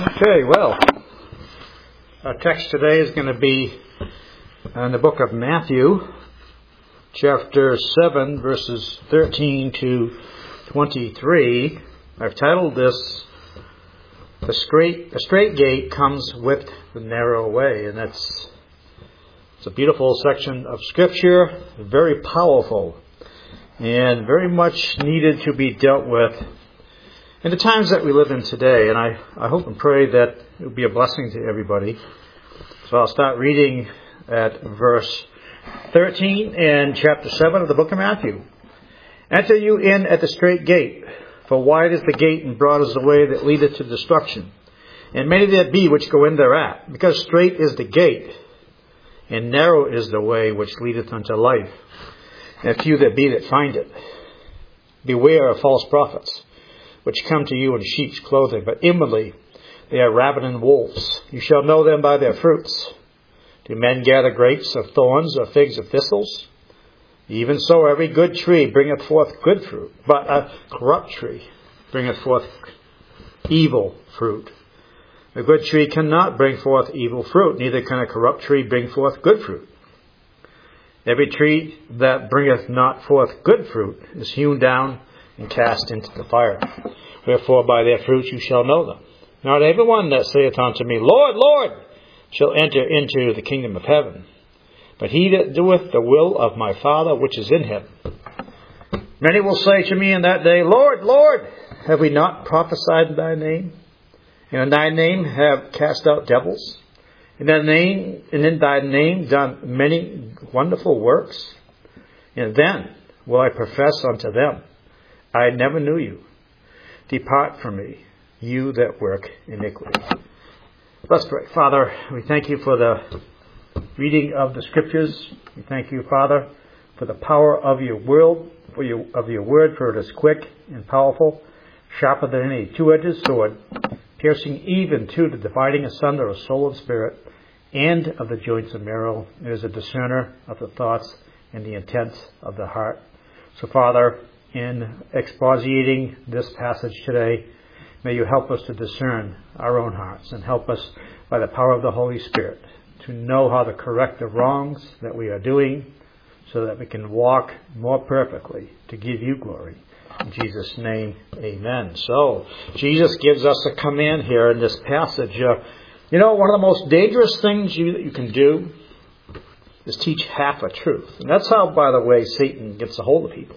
Okay, well, our text today is going to be in the book of Matthew, chapter 7, verses 13 to 23. I've titled this, The Straight Gate Comes with the Narrow Way, and it's a beautiful section of Scripture, very powerful, and very much needed to be dealt with in the times that we live in today. And I hope and pray that it will be a blessing to everybody. So I'll start reading at verse 13 in chapter 7 of the book of Matthew. Enter you in at the straight gate, for wide is the gate and broad is the way that leadeth to destruction. And many there be which go in thereat, because straight is the gate, and narrow is the way which leadeth unto life, and few there be that find it. Beware of false prophets, which come to you in sheep's clothing, but inwardly they are ravening wolves. You shall know them by their fruits. Do men gather grapes of thorns or figs of thistles? Even so every good tree bringeth forth good fruit, but a corrupt tree bringeth forth evil fruit. A good tree cannot bring forth evil fruit, neither can a corrupt tree bring forth good fruit. Every tree that bringeth not forth good fruit is hewn down and cast into the fire. Wherefore by their fruits you shall know them. Not every one that saith unto me, Lord, Lord, shall enter into the kingdom of heaven, but he that doeth the will of my Father which is in heaven. Many will say to me in that day, Lord, Lord, have we not prophesied in thy name? And in thy name have cast out devils? And in thy name done many wonderful works? And then will I profess unto them, I never knew you. Depart from me, you that work iniquity. Let's pray. Father, we thank you for the reading of the Scriptures. We thank you, Father, for the power of your word, for it is quick and powerful, sharper than any two-edged sword, piercing even to the dividing asunder of soul and spirit, and of the joints and marrow. It is a discerner of the thoughts and the intents of the heart. So, Father, in expositing this passage today, may you help us to discern our own hearts and help us by the power of the Holy Spirit to know how to correct the wrongs that we are doing so that we can walk more perfectly to give you glory. In Jesus' name, amen. So, Jesus gives us a command here in this passage. One of the most dangerous things you can do is teach half a truth. And that's how, by the way, Satan gets a hold of people,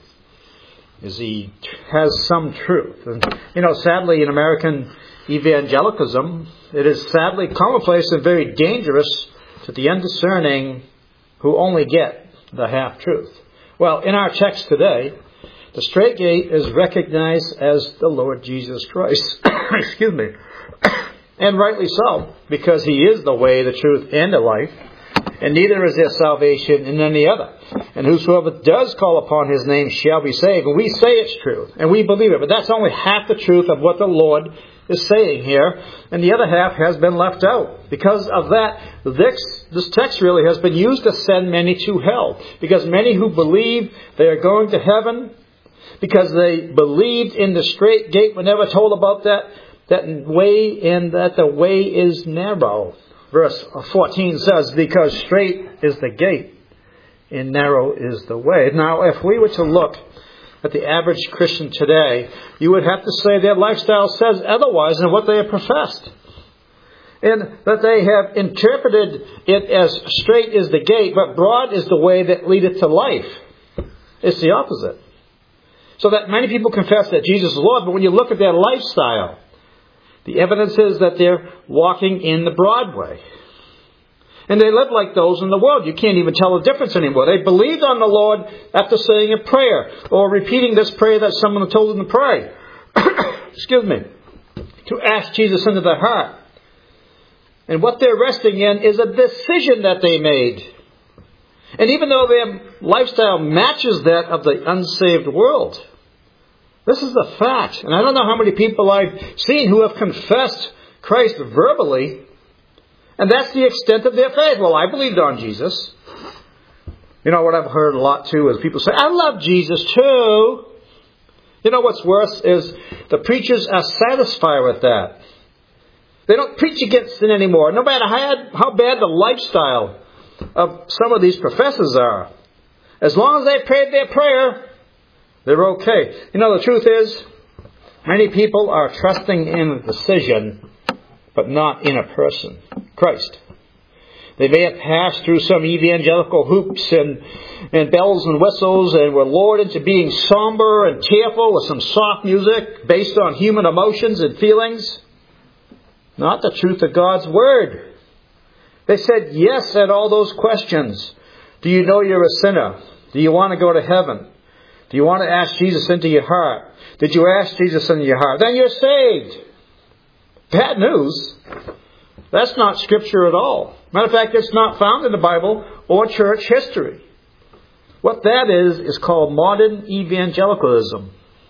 is he has some truth. And, sadly, in American evangelicalism, it is sadly commonplace and very dangerous to the undiscerning who only get the half-truth. Well, in our text today, the straight gate is recognized as the Lord Jesus Christ. Excuse me. And rightly so, because he is the way, the truth, and the life. And neither is there salvation in any other. And whosoever does call upon his name shall be saved. And we say it's true, and we believe it. But that's only half the truth of what the Lord is saying here. And the other half has been left out. Because of that, this text really has been used to send many to hell. Because many who believe they are going to heaven, because they believed in the straight gate, were never told about that way, and that the way is narrow. Verse 14 says, because straight is the gate and narrow is the way. Now, if we were to look at the average Christian today, you would have to say their lifestyle says otherwise than what they have professed. And that they have interpreted it as straight is the gate, but broad is the way that leadeth to life. It's the opposite. So that many people confess that Jesus is Lord, but when you look at their lifestyle, the evidence is that they're walking in the broad way. And they live like those in the world. You can't even tell the difference anymore. They believed on the Lord after saying a prayer or repeating this prayer that someone told them to pray. Excuse me. To ask Jesus into their heart. And what they're resting in is a decision that they made. And even though their lifestyle matches that of the unsaved world, this is a fact. And I don't know how many people I've seen who have confessed Christ verbally, and that's the extent of their faith. Well, I believed on Jesus. What I've heard a lot too is people say, I love Jesus too. What's worse is the preachers are satisfied with that. They don't preach against sin anymore, no matter how bad the lifestyle of some of these professors are. As long as they prayed their prayer, they're okay. You know, the truth is, many people are trusting in a decision, but not in a person, Christ. They may have passed through some evangelical hoops and bells and whistles and were lured into being somber and tearful with some soft music based on human emotions and feelings. Not the truth of God's Word. They said yes at all those questions. Do you know you're a sinner? Do you want to go to heaven? Do you want to ask Jesus into your heart? Did you ask Jesus into your heart? Then you're saved. Bad news. That's not Scripture at all. Matter of fact, it's not found in the Bible or church history. What that is called modern evangelicalism.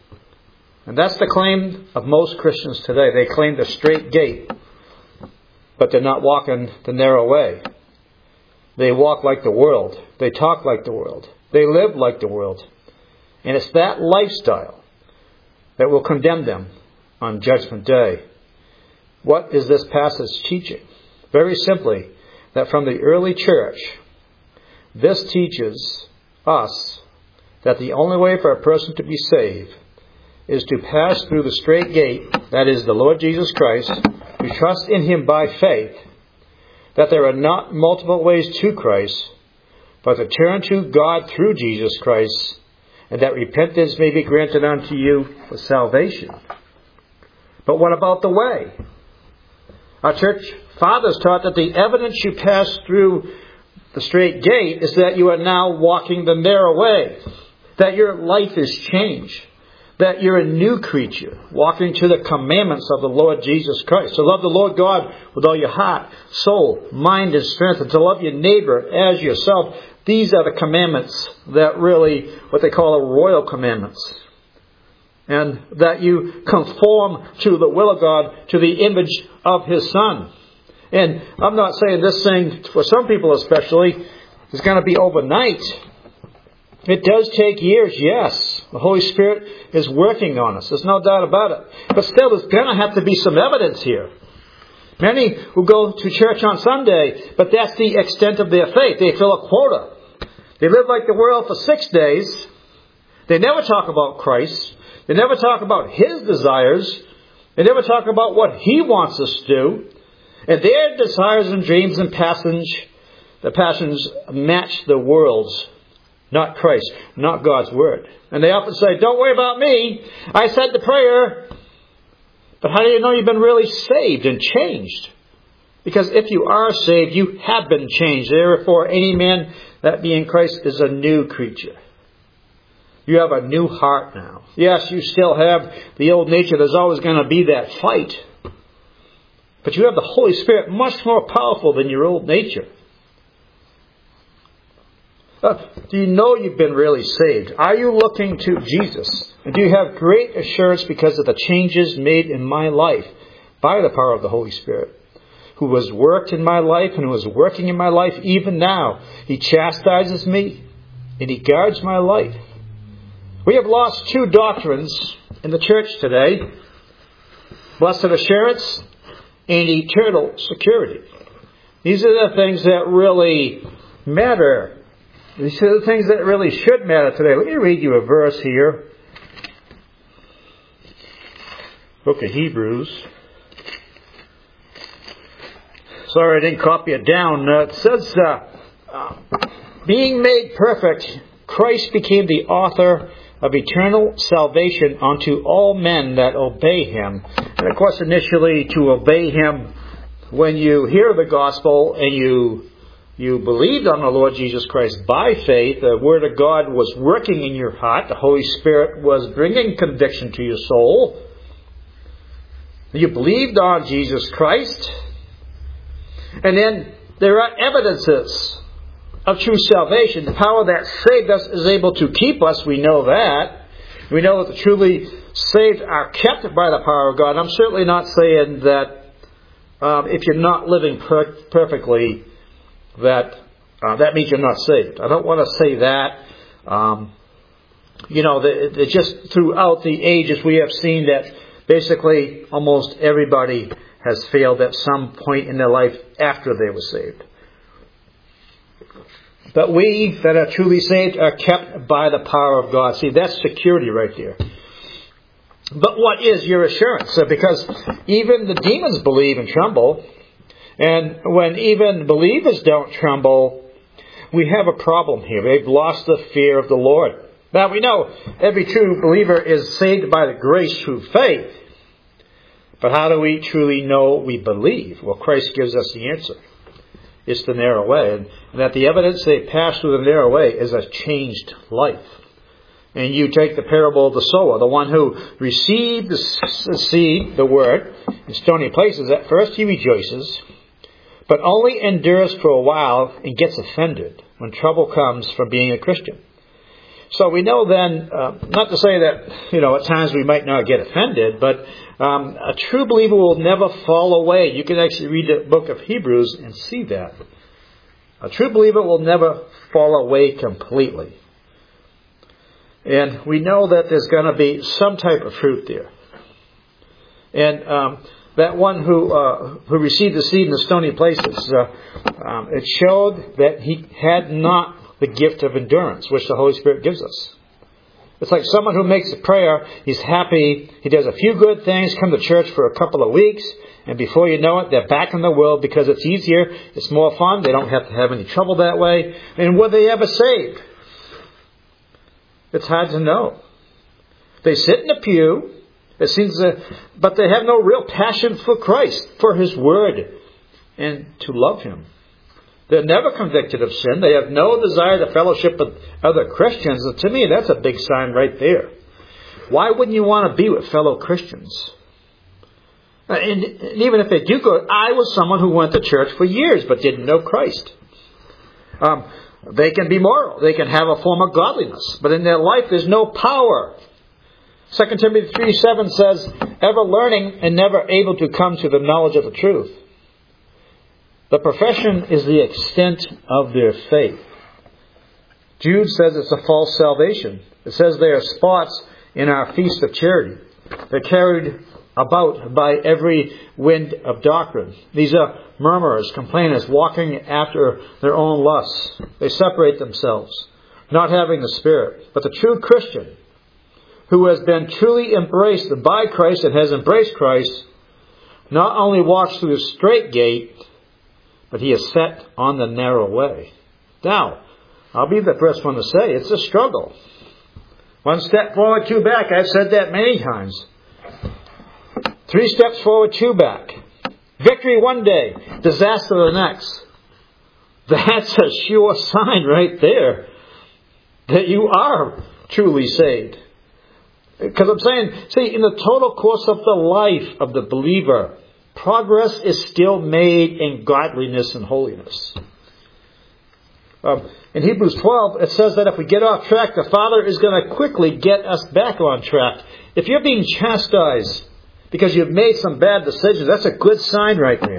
And that's the claim of most Christians today. They claim the straight gate, but they're not walking the narrow way. They walk like the world. They talk like the world. They live like the world. And it's that lifestyle that will condemn them on Judgment Day. What is this passage teaching? Very simply, that from the early church, this teaches us that the only way for a person to be saved is to pass through the straight gate, that is the Lord Jesus Christ, to trust in Him by faith, that there are not multiple ways to Christ, but to turn to God through Jesus Christ, and that repentance may be granted unto you for salvation. But what about the way? Our church fathers taught that the evidence you pass through the straight gate is that you are now walking the narrow way, that your life is changed, that you're a new creature, walking to the commandments of the Lord Jesus Christ. To love the Lord God with all your heart, soul, mind, and strength, and to love your neighbor as yourself. These are the commandments that really, what they call a royal commandments. And that you conform to the will of God, to the image of His Son. And I'm not saying this thing, for some people especially, is going to be overnight. It does take years, yes. The Holy Spirit is working on us. There's no doubt about it. But still, there's going to have to be some evidence here. Many who go to church on Sunday, but that's the extent of their faith. They fill a quota. They live like the world for 6 days. They never talk about Christ. They never talk about His desires. They never talk about what He wants us to do. And their desires and dreams and the passions match the world's, not Christ, not God's Word. And they often say, don't worry about me. I said the prayer. But how do you know you've been really saved and changed? Because if you are saved, you have been changed. Therefore, any man that be in Christ is a new creature. You have a new heart now. Yes, you still have the old nature. There's always going to be that fight. But you have the Holy Spirit much more powerful than your old nature. Do you know you've been really saved? Are you looking to Jesus? And do you have great assurance because of the changes made in my life by the power of the Holy Spirit, who has worked in my life and who is working in my life even now? He chastises me and He guards my life. We have lost 2 doctrines in the church today: blessed assurance and eternal security. These are the things that really matter. These are the things that really should matter today. Let me read you a verse here. Book of Hebrews. Sorry I didn't copy it down. It says, being made perfect, Christ became the author of eternal salvation unto all men that obey Him. And of course, initially to obey Him, when you hear the gospel and you believed on the Lord Jesus Christ by faith, the Word of God was working in your heart. The Holy Spirit was bringing conviction to your soul. You believed on Jesus Christ. And then there are evidences of true salvation. The power that saved us is able to keep us. We know that. We know that the truly saved are kept by the power of God. I'm certainly not saying that if you're not living perfectly, that means you're not saved. I don't want to say that. Just throughout the ages we have seen that basically almost everybody has failed at some point in their life after they were saved. But we that are truly saved are kept by the power of God. See, that's security right there. But what is your assurance? Because even the demons believe and tremble. And when even believers don't tremble, we have a problem here. They've lost the fear of the Lord. Now we know every true believer is saved by the grace through faith. But how do we truly know we believe? Well, Christ gives us the answer. It's the narrow way. And that the evidence they pass through the narrow way is a changed life. And you take the parable of the sower, the one who received the seed, the word, in stony places. At first he rejoices, but only endures for a while and gets offended when trouble comes from being a Christian. So we know then, not to say that, at times we might not get offended, but a true believer will never fall away. You can actually read the book of Hebrews and see that. A true believer will never fall away completely. And we know that there's going to be some type of fruit there. And that one who received the seed in the stony places, it showed that he had not the gift of endurance, which the Holy Spirit gives us. It's like someone who makes a prayer, he's happy, he does a few good things, come to church for a couple of weeks, and before you know it, they're back in the world because it's easier, it's more fun, they don't have to have any trouble that way. And were they ever saved? It's hard to know. They sit in a pew, it seems, but they have no real passion for Christ, for His Word, and to love Him. They're never convicted of sin. They have no desire to fellowship with other Christians. And to me, that's a big sign right there. Why wouldn't you want to be with fellow Christians? And even if they do go, I was someone who went to church for years but didn't know Christ. They can be moral. They can have a form of godliness. But in their life, there's no power. 2 Timothy 3:7 says, ever learning and never able to come to the knowledge of the truth. The profession is the extent of their faith. Jude says it's a false salvation. It says they are spots in our feast of charity. They're carried about by every wind of doctrine. These are murmurers, complainers, walking after their own lusts. They separate themselves, not having the Spirit. But the true Christian, who has been truly embraced by Christ and has embraced Christ, not only walks through the straight gate, but he is set on the narrow way. Now, I'll be the first one to say it's a struggle. One step forward, two back. I've said that many times. 3 steps forward, 2 back. Victory one day, disaster the next. That's a sure sign right there that you are truly saved. Because I'm saying, see, in the total course of the life of the believer, progress is still made in godliness and holiness. In Hebrews 12, it says that if we get off track, the Father is going to quickly get us back on track. If you're being chastised because you've made some bad decisions, that's a good sign right there.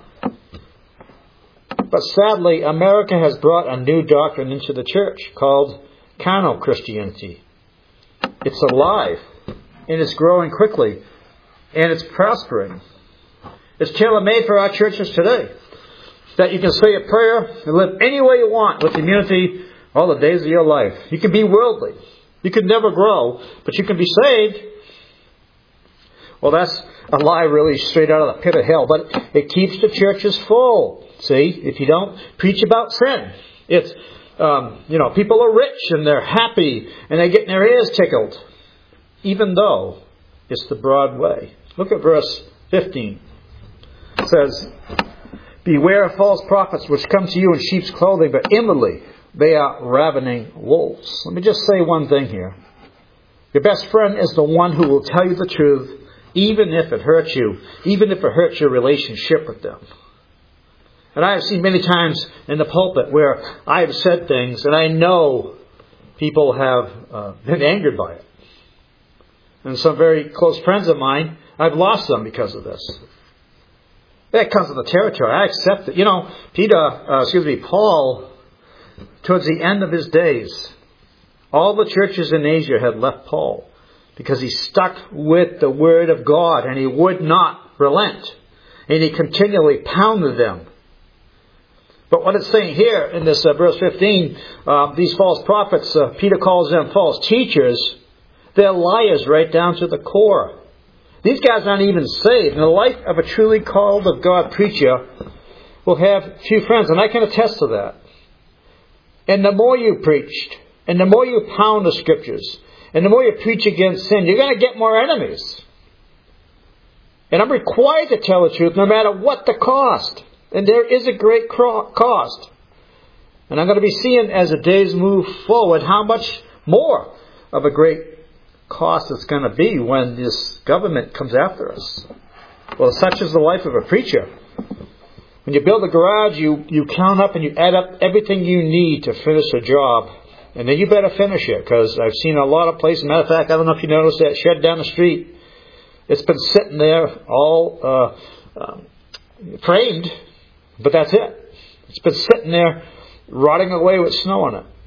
But sadly, America has brought a new doctrine into the church called carnal Christianity. It's alive, and it's growing quickly, and it's prospering. It's tailor-made for our churches today. That you can say a prayer and live any way you want with immunity all the days of your life. You can be worldly. You can never grow, but you can be saved. Well, that's a lie really straight out of the pit of hell. But it keeps the churches full. See, if you don't preach about sin. It's, people are rich and they're happy and they're getting their ears tickled. Even though it's the broad way. Look at verse 15. It says, beware of false prophets which come to you in sheep's clothing, but inwardly they are ravening wolves. Let me just say one thing here. Your best friend is the one who will tell you the truth, even if it hurts you, even if it hurts your relationship with them. And I have seen many times in the pulpit where I have said things and I know people have been angered by it. And some very close friends of mine, I've lost them because of this. That comes with the territory. I accept it. Paul, towards the end of his days, all the churches in Asia had left Paul because he stuck with the Word of God and he would not relent. and he continually pounded them. But what it's saying here in this verse 15, these false prophets, Peter calls them false teachers. They're liars right down to the core. These guys aren't even saved. And the life of a truly called of God preacher will have few friends, and I can attest to that. And the more you preached, and the more you pound the Scriptures, and the more you preach against sin, you're going to get more enemies. And I'm required to tell the truth no matter what the cost. And there is a great cost. And I'm going to be seeing as the days move forward how much more of a great cost it's going to be when this government comes after us. Well, such is the life of a preacher. When you build a garage, you count up and you add up everything you need to finish a job. And then you better finish it, because I've seen a lot of places. Matter of fact, I don't know if you noticed that shed down the street. It's been sitting there all framed, but that's it. It's been sitting there rotting away with snow on it.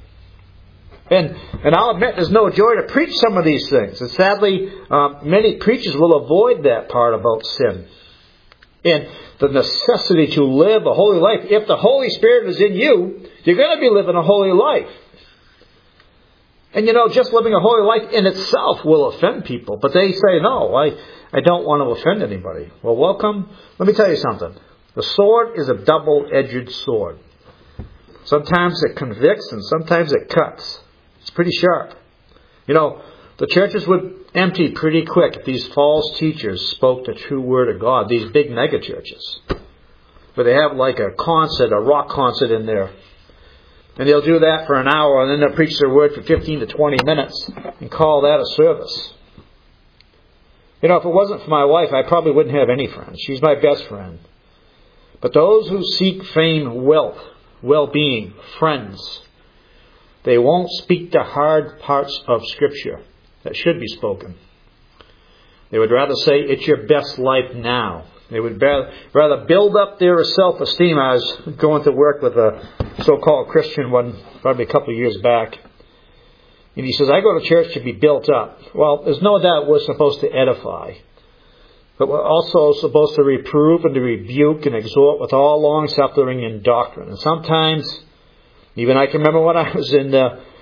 And I'll admit there's no joy to preach some of these things. And sadly, many preachers will avoid that part about sin. And the necessity to live a holy life. If the Holy Spirit is in you, you're going to be living a holy life. And just living a holy life in itself will offend people. But they say, no, I don't want to offend anybody. Well, welcome. Let me tell you something. The sword is a double-edged sword. Sometimes it convicts and sometimes it cuts. It's pretty sharp. The churches would empty pretty quick if these false teachers spoke the true word of God. These big mega churches. Where they have like a rock concert in there. And they'll do that for an hour, and then they'll preach their word for 15 to 20 minutes and call that a service. If it wasn't for my wife, I probably wouldn't have any friends. She's my best friend. But those who seek fame, wealth, well-being, friends, they won't speak the hard parts of Scripture that should be spoken. They would rather say, it's your best life now. They would rather build up their self-esteem. I was going to work with a so-called Christian one probably a couple of years back. And he says, I go to church to be built up. Well, there's no doubt we're supposed to edify. But we're also supposed to reprove and to rebuke and exhort with all long-suffering and doctrine. And sometimes, even I can remember when I was in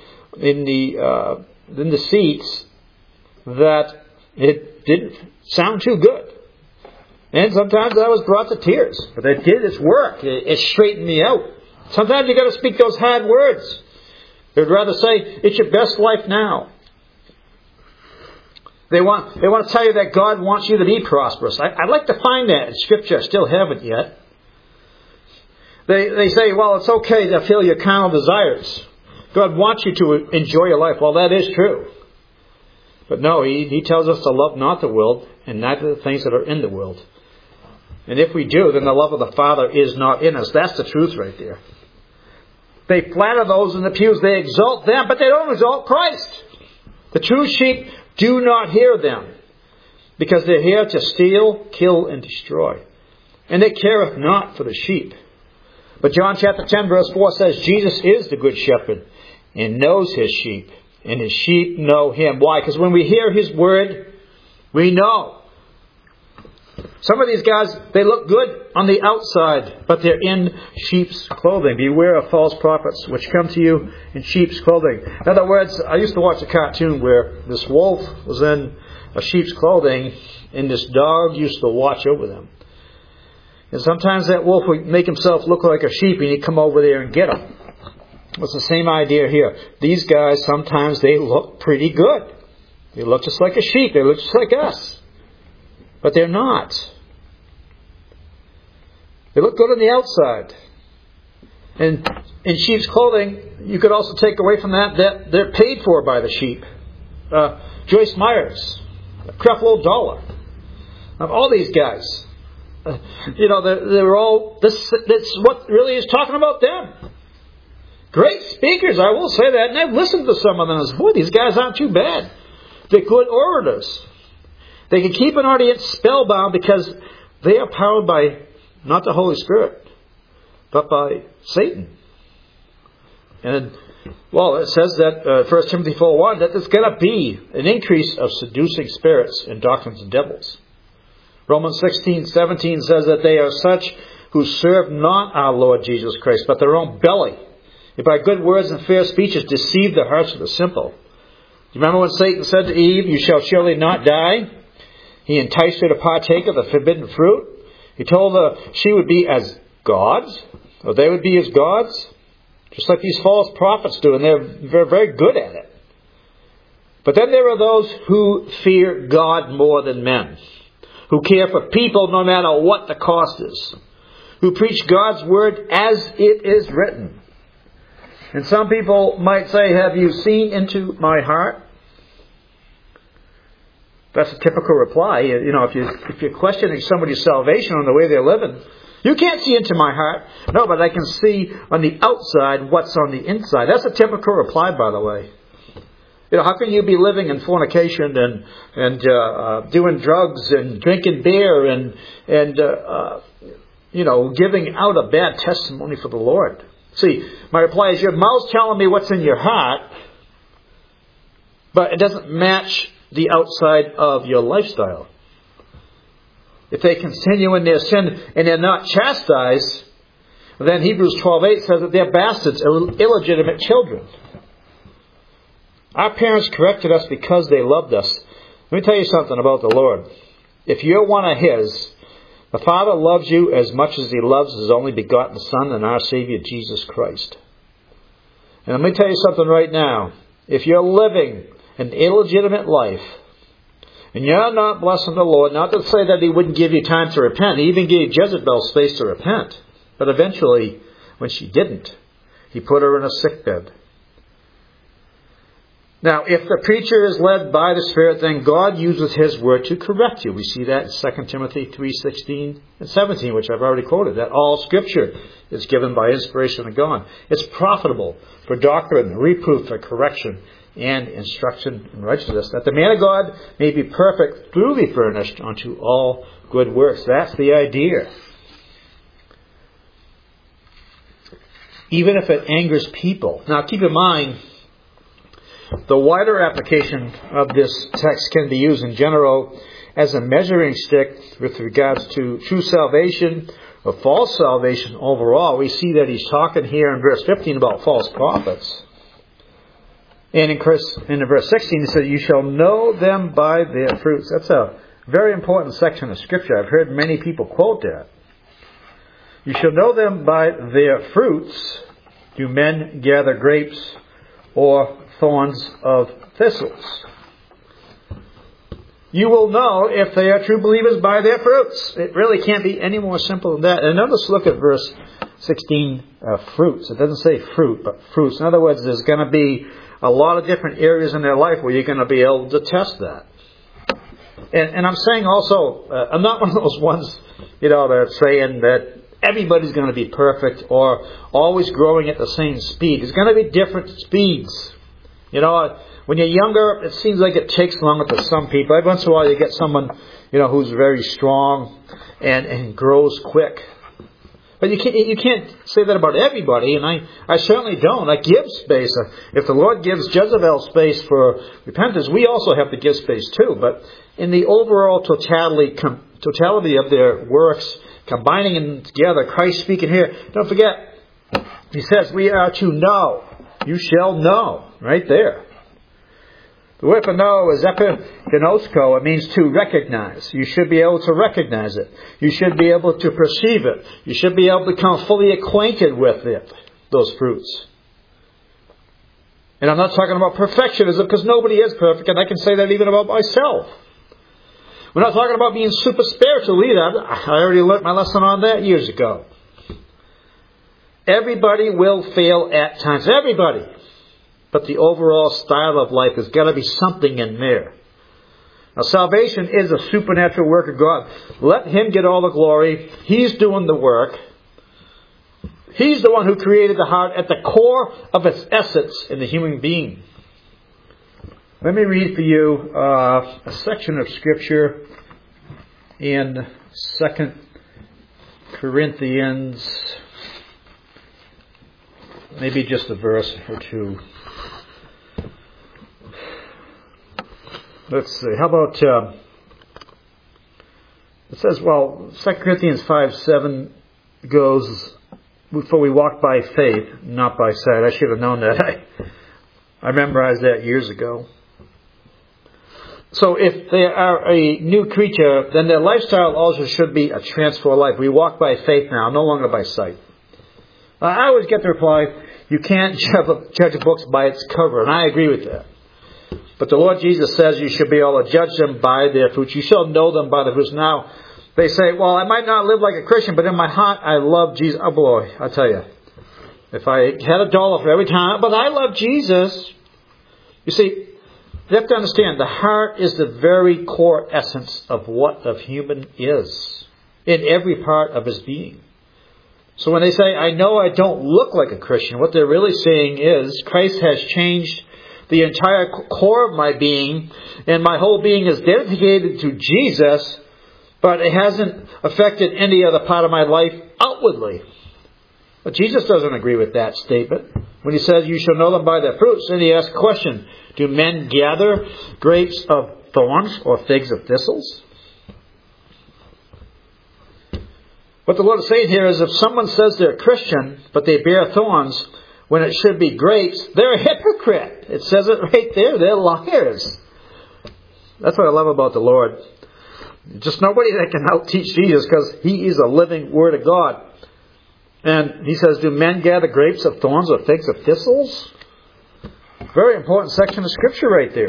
the seats, that it didn't sound too good. And sometimes I was brought to tears. But it did its work. It straightened me out. Sometimes you got to speak those hard words. They'd rather say, it's your best life now. They want to tell you that God wants you to be prosperous. I'd like to find that in Scripture. I still haven't yet. They say, well, it's okay to feel your carnal desires. God wants you to enjoy your life. Well, that is true. But no, He tells us to love not the world and neither the things that are in the world. And if we do, then the love of the Father is not in us. That's the truth right there. They flatter those in the pews. They exalt them, but they don't exalt Christ. The true sheep do not hear them, because they're here to steal, kill, and destroy. And they careth not for the sheep. But John chapter 10 verse 4 says, Jesus is the good shepherd and knows his sheep, and his sheep know him. Why? Because when we hear his word, we know. Some of these guys, they look good on the outside, but they're in sheep's clothing. Beware of false prophets, which come to you in sheep's clothing. In other words, I used to watch a cartoon where this wolf was in a sheep's clothing, and this dog used to watch over them. And sometimes that wolf would make himself look like a sheep, and he'd come over there and get him. It's the same idea here. These guys, sometimes they look pretty good. They look just like a sheep. They look just like us. But they're not. They look good on the outside. And in sheep's clothing, you could also take away from that they're paid for by the sheep. Joyce Myers, Creflo Dollar, all these guys. They're all, this what really is talking about them. Great speakers, I will say that. And I've listened to some of them and said, boy, these guys aren't too bad. They're good orators. They can keep an audience spellbound because they are powered by not the Holy Spirit, but by Satan. And, well, it says that 1 Timothy 4:1, that there's going to be an increase of seducing spirits and doctrines of devils. Romans 16:17 says that they are such who serve not our Lord Jesus Christ, but their own belly, and by good words and fair speeches deceive the hearts of the simple. Do you remember when Satan said to Eve, "You shall surely not die"? He enticed her to partake of the forbidden fruit. He told her she would be as gods, or they would be as gods, just like these false prophets do, and they're very good at it. But then there are those who fear God more than men, who care for people no matter what the cost is, who preach God's word as it is written. And some people might say, "Have you seen into my heart?" That's a typical reply. You know, if you're questioning somebody's salvation on the way they're living, "You can't see into my heart." "No, but I can see on the outside what's on the inside." That's a typical reply, by the way. You know, how can you be living in fornication and doing drugs and drinking beer and giving out a bad testimony for the Lord? See, my reply is, your mouth's telling me what's in your heart, but it doesn't match the outside of your lifestyle. If they continue in their sin and they're not chastised, then Hebrews 12:8 says that they're bastards, illegitimate children. Our parents corrected us because they loved us. Let me tell you something about the Lord. If you're one of His, the Father loves you as much as He loves His only begotten Son and our Savior, Jesus Christ. And let me tell you something right now. If you're living an illegitimate life, and you're not blessing the Lord, not to say that He wouldn't give you time to repent. He even gave Jezebel space to repent. But eventually, when she didn't, He put her in a sickbed. Now, if the preacher is led by the Spirit, then God uses His word to correct you. We see that in 2 Timothy 3:16 and 17, which I've already quoted, that all Scripture is given by inspiration of God. It's profitable for doctrine, reproof, for correction, and instruction in righteousness, that the man of God may be perfect, truly furnished unto all good works. That's the idea. Even if it angers people. Now keep in mind, the wider application of this text can be used in general as a measuring stick with regards to true salvation or false salvation overall. We see that he's talking here in verse 15 about false prophets. And in verse 16 he says, "You shall know them by their fruits." That's a very important section of Scripture. I've heard many people quote that. "You shall know them by their fruits. Do men gather grapes or thorns of thistles?" You will know if they are true believers by their fruits. It really can't be any more simple than that. And notice, look at verse 16, fruits. It doesn't say fruit, but fruits. In other words, there's going to be a lot of different areas in their life where you're going to be able to test that. And I'm saying also, I'm not one of those ones, that's saying that everybody's going to be perfect or always growing at the same speed. There's going to be different speeds. When you're younger, it seems like it takes longer to some people. Every once in a while you get someone, who's very strong and grows quick. But you can't say that about everybody, and I certainly don't. I give space. If the Lord gives Jezebel space for repentance, we also have to give space too. But in the overall totality of their works, combining them together, Christ speaking here, don't forget, He says we are to know. You shall know. Right there. The word for know is epigenosko. It means to recognize. You should be able to recognize it. You should be able to perceive it. You should be able to become fully acquainted with it, those fruits. And I'm not talking about perfectionism, because nobody is perfect, and I can say that even about myself. We're not talking about being super spiritual either. I already learned my lesson on that years ago. Everybody will fail at times. Everybody. But the overall style of life has got to be something in there. Now, salvation is a supernatural work of God. Let Him get all the glory. He's doing the work. He's the one who created the heart at the core of its essence in the human being. Let me read for you a section of Scripture in 2 Corinthians, maybe just a verse or two. Let's see. How about It says, 2 Corinthians 5:7 goes, for we walk by faith, not by sight. I should have known that. I memorized that years ago. So if they are a new creature, then their lifestyle also should be a transformed life. We walk by faith now, no longer by sight. I always get the reply, you can't judge a book by its cover, and I agree with that. But the Lord Jesus says you should be able to judge them by their fruits. You shall know them by their fruits. Now, they say, well, I might not live like a Christian, but in my heart I love Jesus. Oh boy, I tell you. If I had a dollar for every time, but I love Jesus. You see, you have to understand, the heart is the very core essence of what a human is. In every part of his being. So when they say, I know I don't look like a Christian, what they're really saying is, Christ has changed the entire core of my being, and my whole being is dedicated to Jesus, but it hasn't affected any other part of my life outwardly. But Jesus doesn't agree with that statement. When he says, you shall know them by their fruits, then he asks a question, do men gather grapes of thorns or figs of thistles? What the Lord is saying here is, if someone says they're a Christian, but they bear thorns, when it should be grapes, they're a hypocrite. It says it right there. They're liars. That's what I love about the Lord. Just nobody that can out-teach Jesus, because he is a living Word of God. And he says, do men gather grapes of thorns or figs of thistles? Very important section of Scripture right there.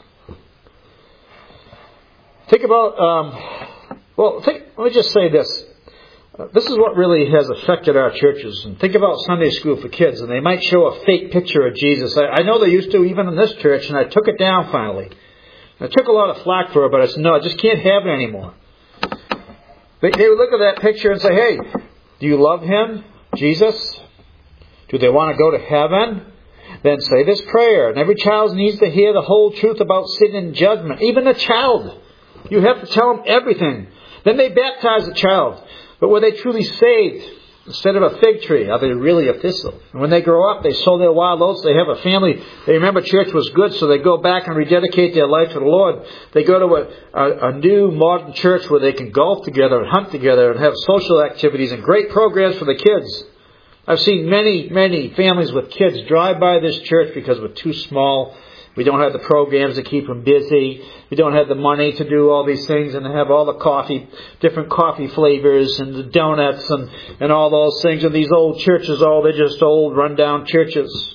Think about, let me just say this. This is what really has affected our churches. And think about Sunday school for kids, and they might show a fake picture of Jesus. I know they used to, even in this church, and I took it down finally. I took a lot of flack for it, but I said, no, I just can't have it anymore. They would look at that picture and say, hey, do you love him, Jesus? Do they want to go to heaven? Then say this prayer. And every child needs to hear the whole truth about sin and judgment. Even a child. You have to tell them everything. Then they baptize the child. But were they truly saved? Instead of a fig tree, are they really a thistle? And when they grow up, they sow their wild oats. They have a family. They remember church was good, so they go back and rededicate their life to the Lord. They go to a new modern church where they can golf together and hunt together and have social activities and great programs for the kids. I've seen many, many families with kids drive by this church because we're too small. We don't have the programs to keep them busy. We don't have the money to do all these things and have all the coffee, different coffee flavors and the donuts and all those things. And these old churches, they're just old, run-down churches.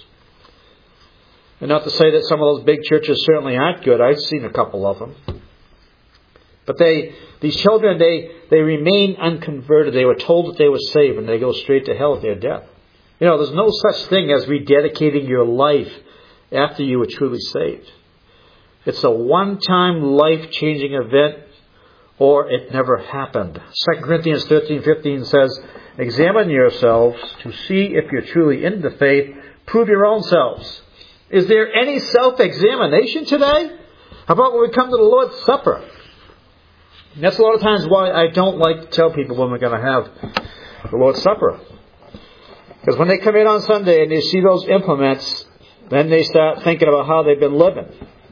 And not to say that some of those big churches certainly aren't good. I've seen a couple of them. But these children, they remain unconverted. They were told that they were saved and they go straight to hell at their death. You know, there's no such thing as rededicating your life after you were truly saved. It's a one-time life-changing event, or it never happened. 2 Corinthians 13:15 says, examine yourselves to see if you're truly in the faith. Prove your own selves. Is there any self-examination today? How about when we come to the Lord's Supper? And that's a lot of times why I don't like to tell people when we're going to have the Lord's Supper. Because when they come in on Sunday and they see those implements, then they start thinking about how they've been living.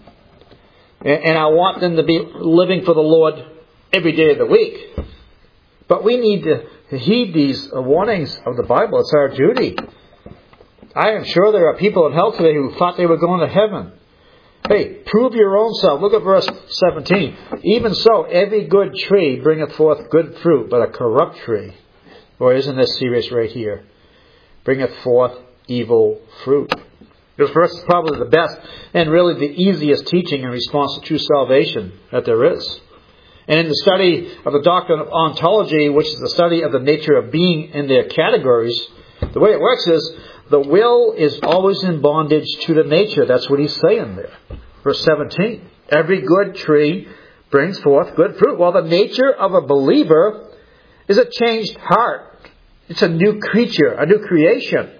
And I want them to be living for the Lord every day of the week. But we need to heed these warnings of the Bible. It's our duty. I am sure there are people in hell today who thought they were going to heaven. Hey, prove your own self. Look at verse 17. Even so, every good tree bringeth forth good fruit, but a corrupt tree, boy, isn't this serious right here, bringeth forth evil fruit. This verse is probably the best and really the easiest teaching in response to true salvation that there is. And in the study of the doctrine of ontology, which is the study of the nature of being in their categories, the way it works is the will is always in bondage to the nature. That's what he's saying there. Verse 17. Every good tree brings forth good fruit. Well, the nature of a believer is a changed heart. It's a new creature, a new creation.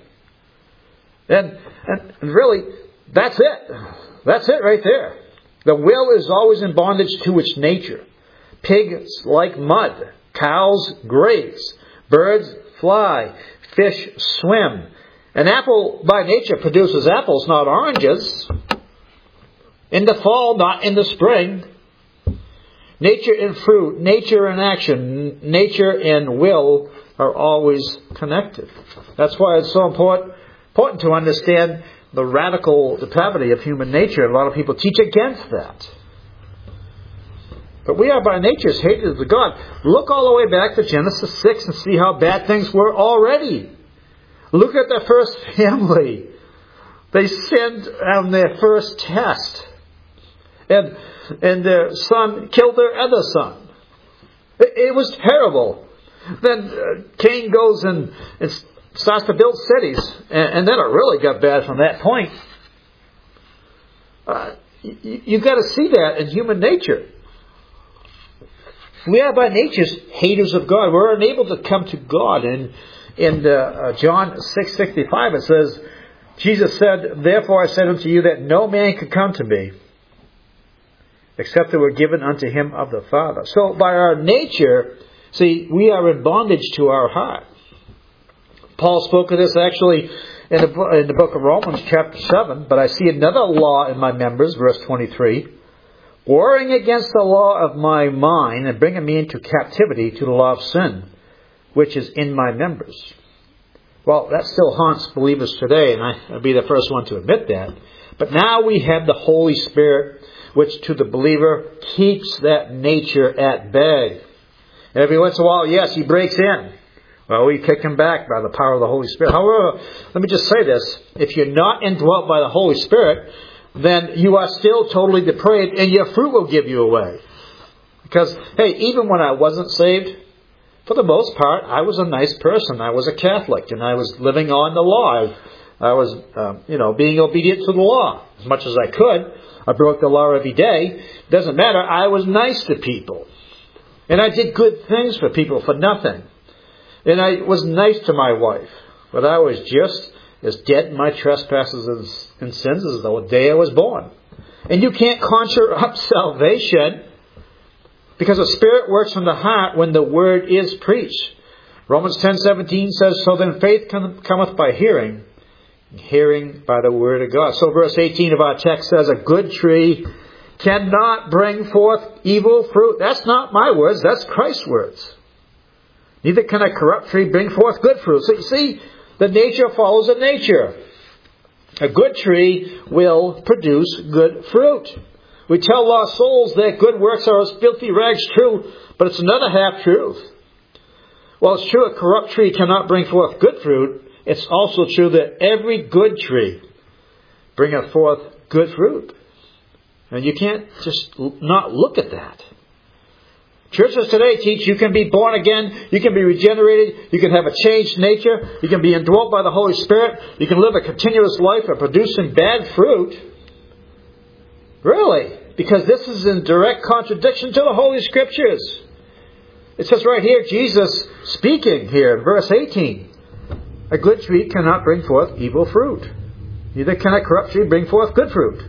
And really, that's it. That's it right there. The will is always in bondage to its nature. Pigs like mud. Cows graze. Birds fly. Fish swim. An apple by nature produces apples, not oranges. In the fall, not in the spring. Nature and fruit, nature and action, nature and will are always connected. That's why it's so important to understand the radical depravity of human nature. A lot of people teach against that. But we are by nature haters of God. Look all the way back to Genesis 6 and see how bad things were already. Look at the first family. They sinned on their first test. And their son killed their other son. It was terrible. Then Cain goes and starts to build cities. And then it really got bad from that point. You've got to see that in human nature. We are by nature haters of God. We're unable to come to God. And in John 6:65 it says, Jesus said, "Therefore I said unto you that no man can come to me, except it were given unto him of the Father." So by our nature, see, we are in bondage to our heart. Paul spoke of this actually in the book of Romans chapter 7. "But I see another law in my members," verse 23, "warring against the law of my mind, and bringing me into captivity to the law of sin, which is in my members." Well, that still haunts believers today, and I'll be the first one to admit that. But now we have the Holy Spirit, which to the believer keeps that nature at bay. And every once in a while, yes, he breaks in. Well, we kick him back by the power of the Holy Spirit. However, let me just say this. If you're not indwelt by the Holy Spirit, then you are still totally depraved, and your fruit will give you away. Because, hey, even when I wasn't saved, for the most part, I was a nice person. I was a Catholic, and I was living on the law. I was, being obedient to the law as much as I could. I broke the law every day. Doesn't matter. I was nice to people. And I did good things for people for nothing. And I was nice to my wife. But I was just as dead in my trespasses and sins as the day I was born. And you can't conjure up salvation, because the Spirit works from the heart when the Word is preached. Romans 10:17 says, "So then faith cometh by hearing, and hearing by the Word of God." So verse 18 of our text says, "A good tree cannot bring forth evil fruit." That's not my words, that's Christ's words. "Neither can a corrupt tree bring forth good fruit." So you see, the nature follows the nature. A good tree will produce good fruit. We tell lost souls that good works are as filthy rags true, but it's another half truth. Well, it's true a corrupt tree cannot bring forth good fruit. It's also true that every good tree bringeth forth good fruit. And you can't just not look at that. Churches today teach you can be born again, you can be regenerated, you can have a changed nature, you can be indwelt by the Holy Spirit, you can live a continuous life of producing bad fruit. Really? Because this is in direct contradiction to the Holy Scriptures. It says right here, Jesus speaking here in verse 18, "A good tree cannot bring forth evil fruit. Neither can a corrupt tree bring forth good fruit."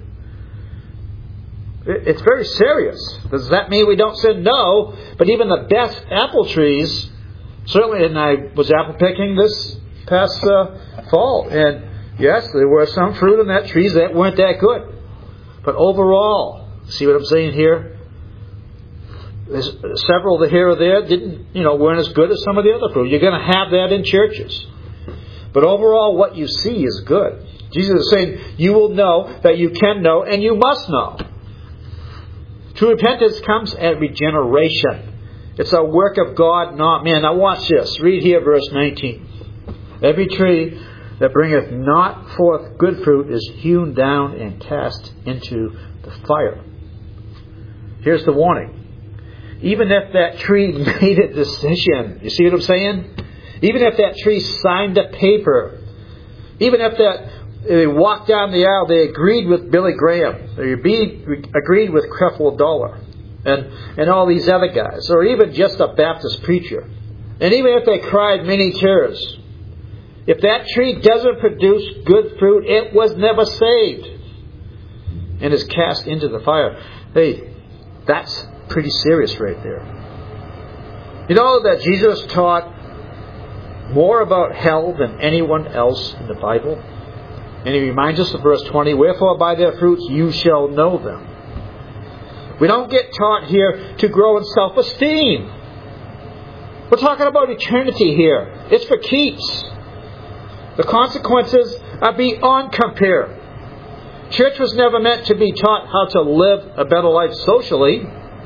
It's very serious. Does that mean we don't sin? No. But even the best apple trees, certainly, and I was apple picking this past fall, and yes, there were some fruit on that trees that weren't that good. But overall, see what I'm saying here? There's several here or there weren't as good as some of the other fruit. You're going to have that in churches. But overall, what you see is good. Jesus is saying, you will know that you can know and you must know. True repentance comes at regeneration. It's a work of God, not man. Now watch this. Read here verse 19. "Every tree that bringeth not forth good fruit is hewn down and cast into the fire." Here's the warning. Even if that tree made a decision, you see what I'm saying? Even if that tree signed a paper, even if they walked down the aisle, they agreed with Billy Graham, they agreed with Creflo Dollar, and all these other guys, or even just a Baptist preacher, and even if they cried many tears, if that tree doesn't produce good fruit, it was never saved and is cast into the fire. Hey, that's pretty serious right there. You know that Jesus taught more about hell than anyone else in the Bible? And he reminds us of verse 20, "Wherefore by their fruits you shall know them." We don't get taught here to grow in self-esteem. We're talking about eternity here. It's for keeps. The consequences are beyond compare. Church was never meant to be taught how to live a better life socially.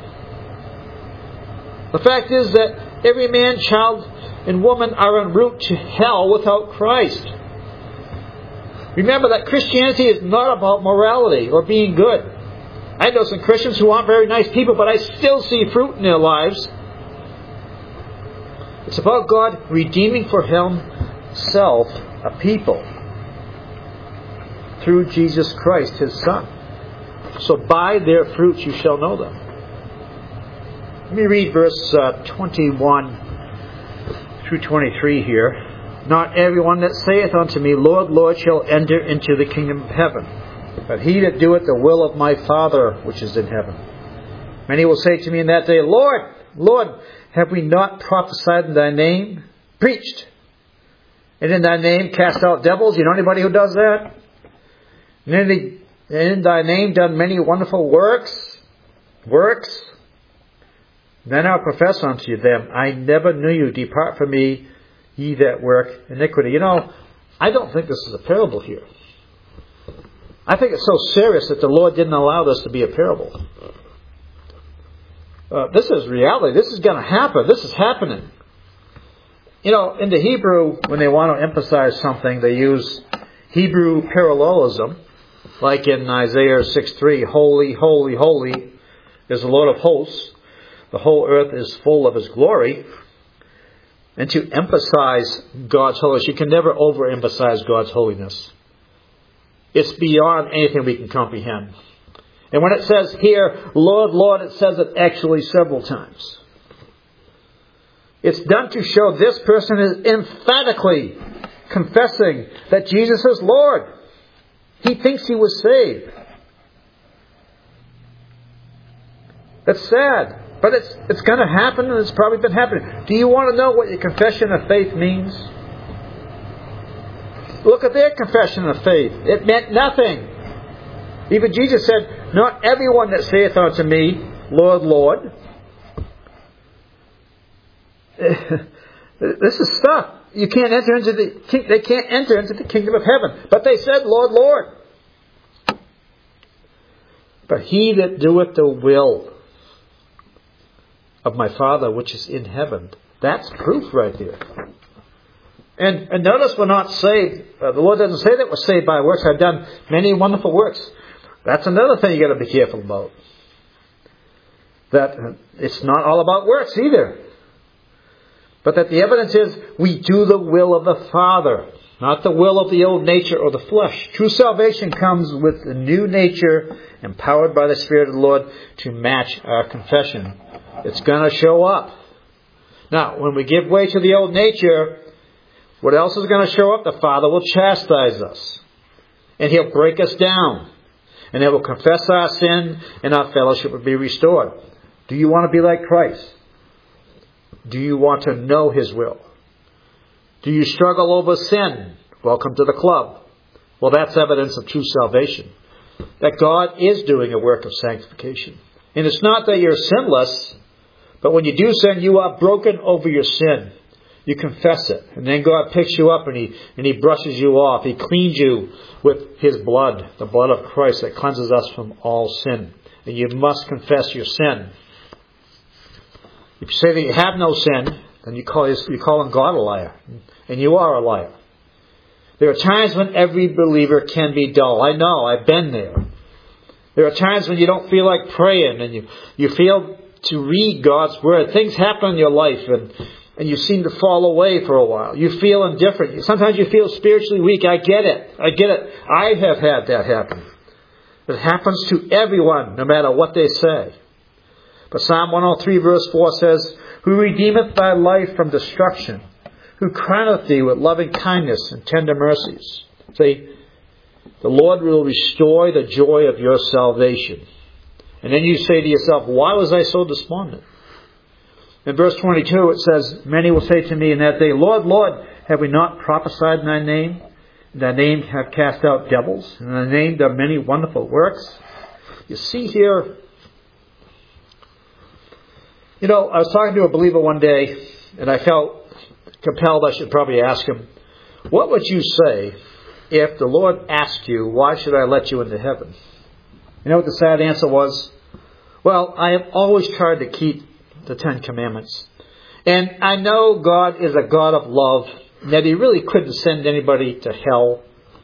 The fact is that every man, child, and woman are en route to hell without Christ. Remember that Christianity is not about morality or being good. I know some Christians who aren't very nice people, but I still see fruit in their lives. It's about God redeeming for Himself a people through Jesus Christ, His Son. So by their fruits you shall know them. Let me read verse 21 through 23 here. Not everyone that saith unto me, Lord, Lord, shall enter into the kingdom of heaven, but he that doeth the will of my Father which is in heaven. Many will say to me in that day, Lord, Lord, have we not prophesied in thy name, preached, and in thy name cast out devils? You know anybody who does that? And in thy name done many wonderful works? Then I'll profess unto them, I never knew you. Depart from me, ye that work iniquity. You know, I don't think this is a parable here. I think it's so serious that the Lord didn't allow this to be a parable. This is reality. This is going to happen. This is happening. You know, in the Hebrew, when they want to emphasize something, they use Hebrew parallelism, like in Isaiah 6:3, Holy, holy, holy is the Lord of hosts. The whole earth is full of His glory. And to emphasize God's holiness, you can never overemphasize God's holiness. It's beyond anything we can comprehend. And when it says here, Lord, Lord, it says it actually several times. It's done to show this person is emphatically confessing that Jesus is Lord. He thinks he was saved. That's sad. But it's going to happen, and it's probably been happening. Do you want to know what your confession of faith means? Look at their confession of faith. It meant nothing. Even Jesus said, not everyone that saith unto me, Lord, Lord. This is stuff. You can't enter into they can't enter into the kingdom of heaven. But they said, Lord, Lord. But he that doeth the will of my Father which is in heaven. That's proof right there. And notice we're not saved. The Lord doesn't say that we're saved by works. I've done many wonderful works. That's another thing you got to be careful about. That it's not all about works either. But that the evidence is we do the will of the Father, not the will of the old nature or the flesh. True salvation comes with a new nature empowered by the Spirit of the Lord to match our confession. It's going to show up. Now, when we give way to the old nature, what else is going to show up? The Father will chastise us. And He'll break us down. And He will confess our sin, and our fellowship will be restored. Do you want to be like Christ? Do you want to know His will? Do you struggle over sin? Welcome to the club. Well, that's evidence of true salvation. That God is doing a work of sanctification. And it's not that you're sinless, but when you do sin, you are broken over your sin. You confess it. And then God picks you up and He brushes you off. He cleans you with His blood, the blood of Christ that cleanses us from all sin. And you must confess your sin. If you say that you have no sin, then you're calling God a liar. And you are a liar. There are times when every believer can be dull. I know, I've been there. There are times when you don't feel like praying and you feel to read God's Word. Things happen in your life and you seem to fall away for a while. You feel indifferent. Sometimes you feel spiritually weak. I get it. I have had that happen. It happens to everyone, no matter what they say. But Psalm 103 verse 4 says, Who redeemeth thy life from destruction, who crowneth thee with loving kindness and tender mercies. See, the Lord will restore the joy of your salvation. And then you say to yourself, why was I so despondent? In verse 22 it says, Many will say to me in that day, Lord, Lord, have we not prophesied in thy name? In thy name have cast out devils. In thy name done many wonderful works. You see here, You know, I was talking to a believer one day, and I felt compelled I should probably ask him, what would you say if the Lord asked you, why should I let you into heaven? You know what the sad answer was? Well, I have always tried to keep the 10 Commandments. And I know God is a God of love, and that He really couldn't send anybody to hell.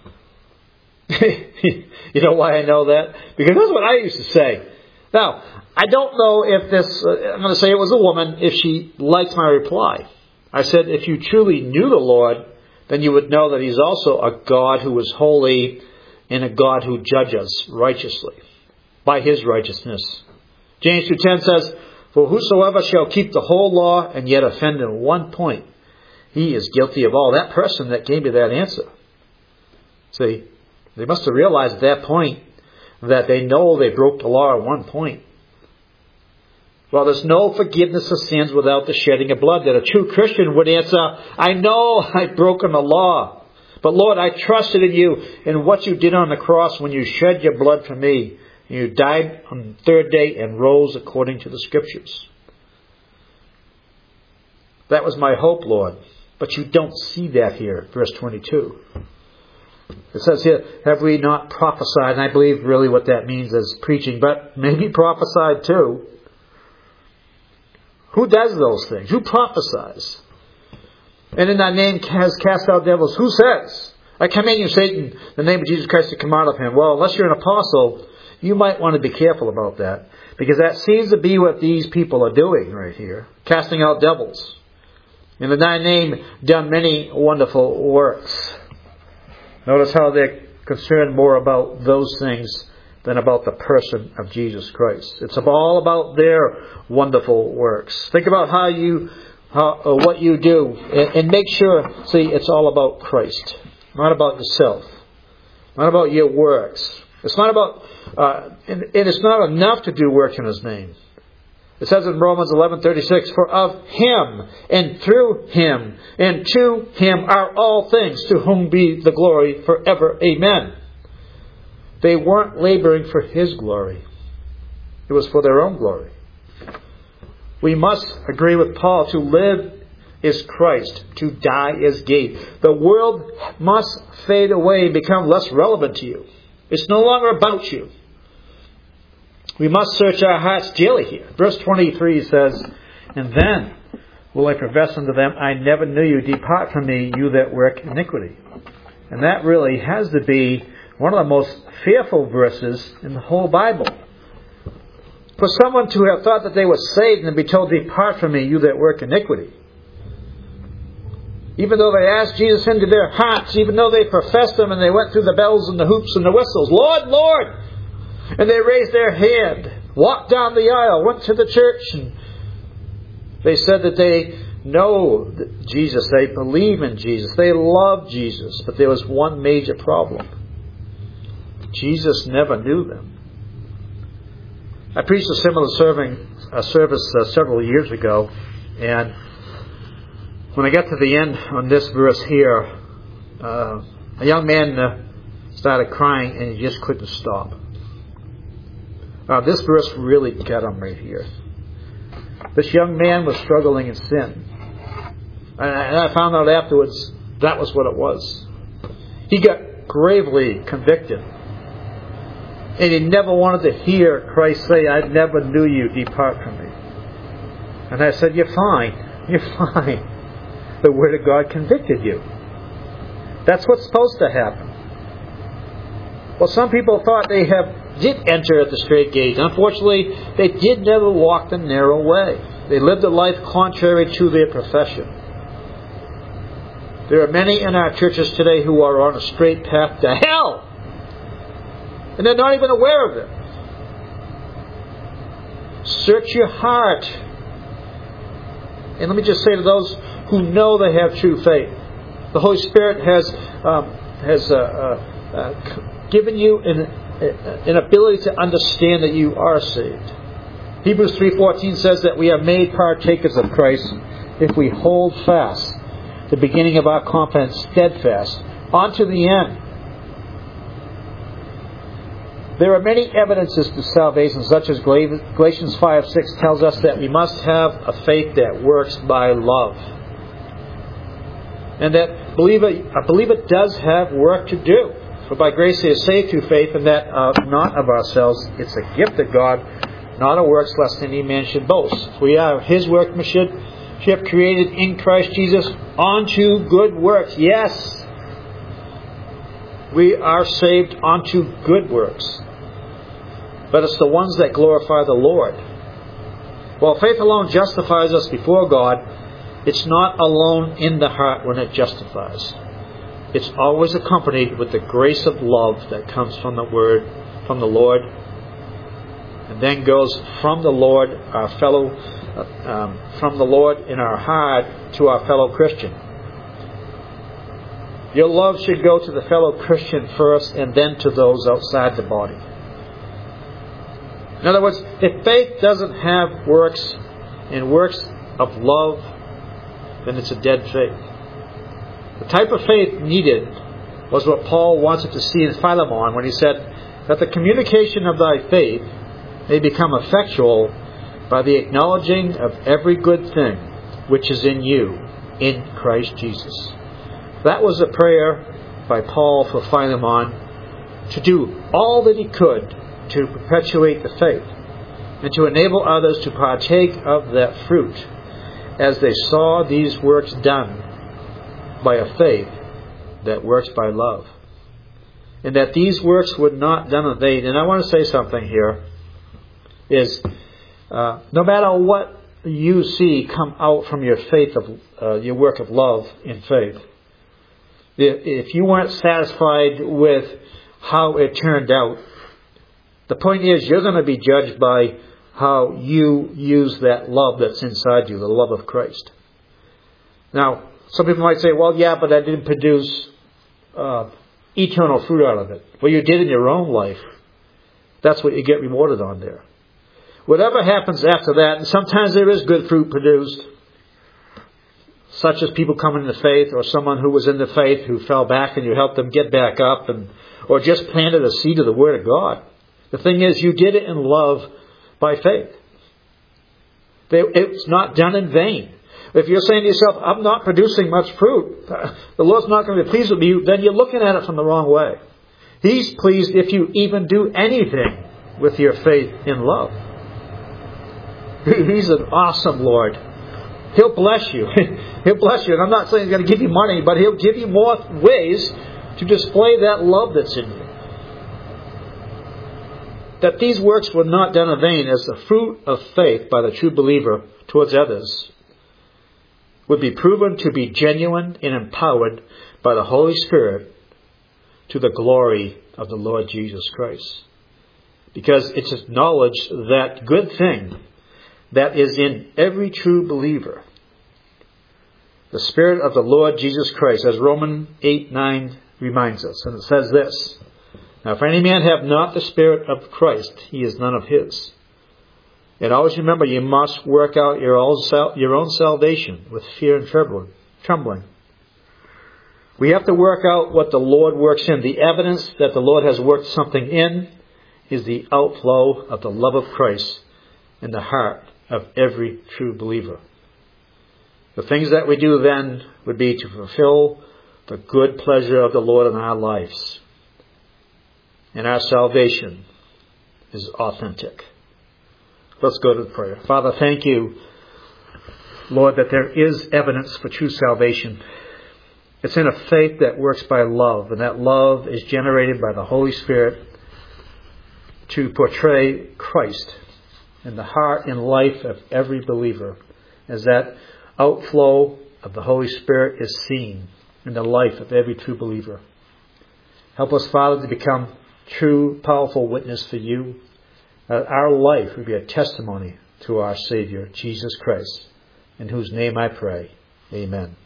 You know why I know that? Because that's what I used to say. Now, I don't know if this, I'm going to say it was a woman, if she liked my reply. I said, if you truly knew the Lord, then you would know that He's also a God who is holy and a God who judges righteously by His righteousness. James 2:10 says, for whosoever shall keep the whole law and yet offend in one point, he is guilty of all. That person that gave me that answer. See, they must have realized at that point that they know they broke the law at one point. Well, there's no forgiveness of sins without the shedding of blood. That a true Christian would answer, I know I've broken the law, but Lord, I trusted in you and what you did on the cross when you shed your blood for me. You died on the third day and rose according to the Scriptures. That was my hope, Lord. But you don't see that here, verse 22. It says here, have we not prophesied? And I believe really what that means is preaching, but maybe prophesied too. Who does those things? Who prophesies? And in thy name has cast out devils. Who says, I command you, Satan, in the name of Jesus Christ to come out of him? Well, unless you're an apostle, you might want to be careful about that. Because that seems to be what these people are doing right here. Casting out devils. In thy name done many wonderful works. Notice how they're concerned more about those things than about the person of Jesus Christ. It's all about their wonderful works. Think about what you do, and make sure, see, it's all about Christ, not about yourself, not about your works. It's not about, and it's not enough to do work in His name. It says in Romans 11:36, for of Him and through Him and to Him are all things, to whom be the glory forever. Amen. They weren't laboring for His glory. It was for their own glory. We must agree with Paul, to live is Christ, to die is gain. The world must fade away and become less relevant to you. It's no longer about you. We must search our hearts daily here. Verse 23 says, and then will I profess unto them, I never knew you. Depart from me, you that work iniquity. And that really has to be one of the most fearful verses in the whole Bible. For someone to have thought that they were saved and be told, depart from me, you that work iniquity. Even though they asked Jesus into their hearts, even though they professed Him and they went through the bells and the hoops and the whistles, Lord, Lord! And they raised their hand, walked down the aisle, went to the church, and they said that they know Jesus, they believe in Jesus, they love Jesus, but there was one major problem. Jesus never knew them. I preached a similar service several years ago, and when I got to the end on this verse here, a young man started crying and he just couldn't stop. This verse really got him right here. This young man was struggling in sin. And I found out afterwards that was what it was. He got gravely convicted. And he never wanted to hear Christ say, I never knew you, depart from me. And I said, you're fine. You're fine. The Word of God convicted you. That's what's supposed to happen. Well, some people thought they did enter at the straight gate. Unfortunately, they did never walk the narrow way. They lived a life contrary to their profession. There are many in our churches today who are on a straight path to hell. And they're not even aware of it. Search your heart. And let me just say to those who know they have true faith, the Holy Spirit has given you an ability to understand that you are saved. Hebrews 3:14 says that we are made partakers of Christ if we hold fast the beginning of our confidence steadfast unto the end. There are many evidences to salvation, such as Galatians 5:6 tells us that we must have a faith that works by love. And that a believer does have work to do. For by grace they are saved through faith, and that not of ourselves. It's a gift of God, not of works, lest any man should boast. We are His workmanship, created in Christ Jesus unto good works. Yes, we are saved unto good works. But it's the ones that glorify the Lord. While faith alone justifies us before God, it's not alone in the heart when it justifies. It's always accompanied with the grace of love that comes from the Word, from the Lord, and then goes from the Lord, from the Lord in our heart to our fellow Christian. Your love should go to the fellow Christian first, and then to those outside the body. In other words, if faith doesn't have works and works of love, then it's a dead faith. The type of faith needed was what Paul wanted to see in Philemon when he said that the communication of thy faith may become effectual by the acknowledging of every good thing which is in you, in Christ Jesus. That was a prayer by Paul for Philemon to do all that he could to perpetuate the faith and to enable others to partake of that fruit as they saw these works done by a faith that works by love. And that these works were not done in vain. And I want to say something here is no matter what you see come out from your faith of your work of love in faith, if you weren't satisfied with how it turned out, the point is you're going to be judged by how you use that love that's inside you, the love of Christ. Now, some people might say, well, yeah, but I didn't produce eternal fruit out of it. Well, you did in your own life. That's what you get rewarded on there. Whatever happens after that, and sometimes there is good fruit produced, such as people coming into faith, or someone who was in the faith who fell back and you helped them get back up, or just planted a seed of the Word of God. The thing is, you did it in love by faith. It's not done in vain. If you're saying to yourself, I'm not producing much fruit, the Lord's not going to be pleased with you, then you're looking at it from the wrong way. He's pleased if you even do anything with your faith in love. He's an awesome Lord. He'll bless you. He'll bless you. And I'm not saying He's going to give you money, but He'll give you more ways to display that love that's in you. That these works were not done in vain, as the fruit of faith by the true believer towards others would be proven to be genuine and empowered by the Holy Spirit to the glory of the Lord Jesus Christ. Because it's acknowledged that good thing that is in every true believer, the Spirit of the Lord Jesus Christ, as Romans 8:9 reminds us. And it says this, now if any man have not the Spirit of Christ, he is none of His. And always remember, you must work out your own salvation with fear and trembling. We have to work out what the Lord works in. The evidence that the Lord has worked something in is the outflow of the love of Christ in the heart of every true believer. The things that we do then would be to fulfill the good pleasure of the Lord in our lives. And our salvation is authentic. Let's go to prayer. Father, thank you, Lord, that there is evidence for true salvation. It's in a faith that works by love, and that love is generated by the Holy Spirit to portray Christ in the heart and life of every believer, as that outflow of the Holy Spirit is seen in the life of every true believer. Help us, Father, to become true, powerful witness for you. That our life would be a testimony to our Savior, Jesus Christ, in whose name I pray. Amen.